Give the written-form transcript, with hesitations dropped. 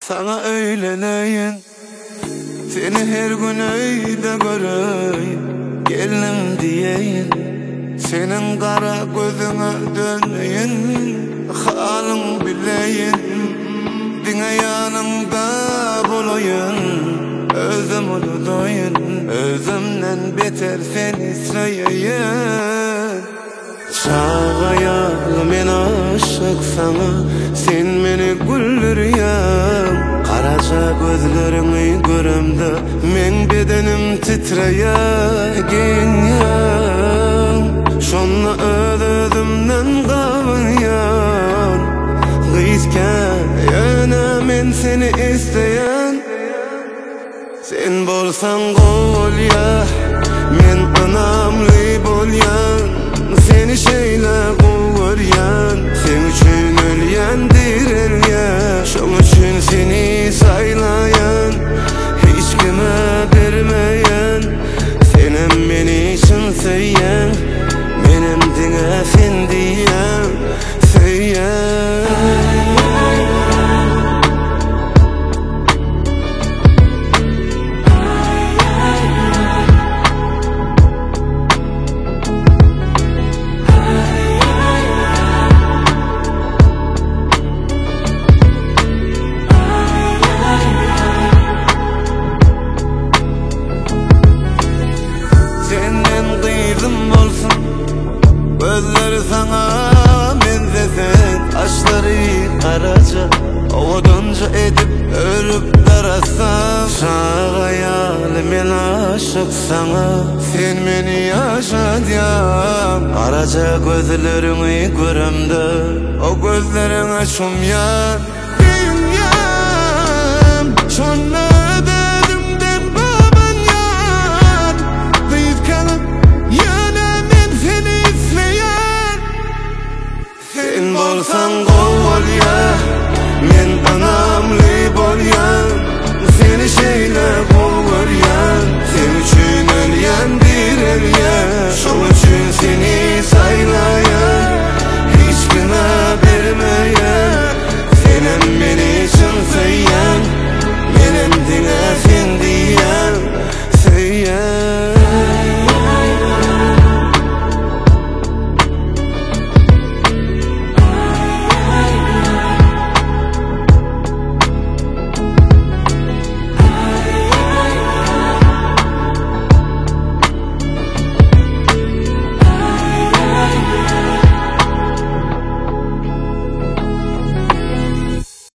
Sana öyleleyin, seni her gün öyle göreyim, gelinim diyeyin. Senin kara gözüne dönmeyin, halın bileyin. Dine yanımda bulayın, özüm uludoyun. Özümden beter seni söyleyin. Çağayalım men aşık sana, sen meni güldürüyen. Karaca gözlerini görümde, men bedenim titreyen. Şonna özümden kavunyan, gıyızken yana men seni isteyen. Sen bolsan gol ya, men anamlı bolyan. Seni şeyle kovuyan, sen üçün ölyen dirilyen. Şun üçün seni saylayan, hiç kime vermeyen. Senem beni için söyyen, benim dine sen diyen, söyyen. Gözleri sana benzesin, kaşları karaca, ovadonca edip örüp darasam. Çağayalım men aşık sana, sen meni yaşadyan. Karaca gözlerini görümde, o gözlerine şumyan.